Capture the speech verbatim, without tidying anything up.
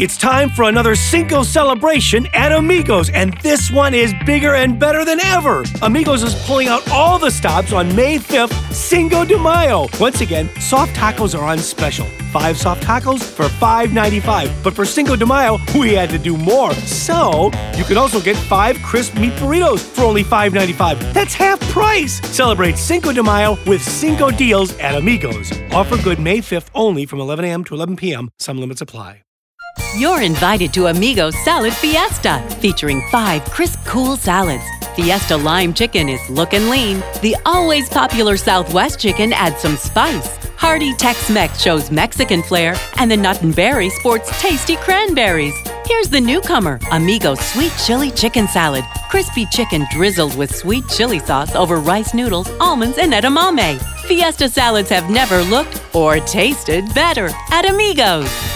It's time for another Cinco celebration at Amigos, and this one is bigger and better than ever. Amigos is pulling out all the stops on May fifth, Cinco de Mayo. Once again, soft tacos are on special. Five soft tacos for five ninety-five. But for Cinco de Mayo, we had to do more. So, you can also get five crisp meat burritos for only five ninety-five. That's half price. Celebrate Cinco de Mayo with Cinco deals at Amigos. Offer good May fifth only from eleven a.m. to eleven p.m. Some limits apply. You're invited to Amigos Salad Fiesta, featuring five crisp, cool salads. Fiesta Lime Chicken is looking lean. The always popular Southwest Chicken adds some spice. Hearty Tex-Mex shows Mexican flair, and the Nut and Berry sports tasty cranberries. Here's the newcomer, Amigos Sweet Chili Chicken Salad. Crispy chicken drizzled with sweet chili sauce over rice noodles, almonds, and edamame. Fiesta salads have never looked or tasted better at Amigos.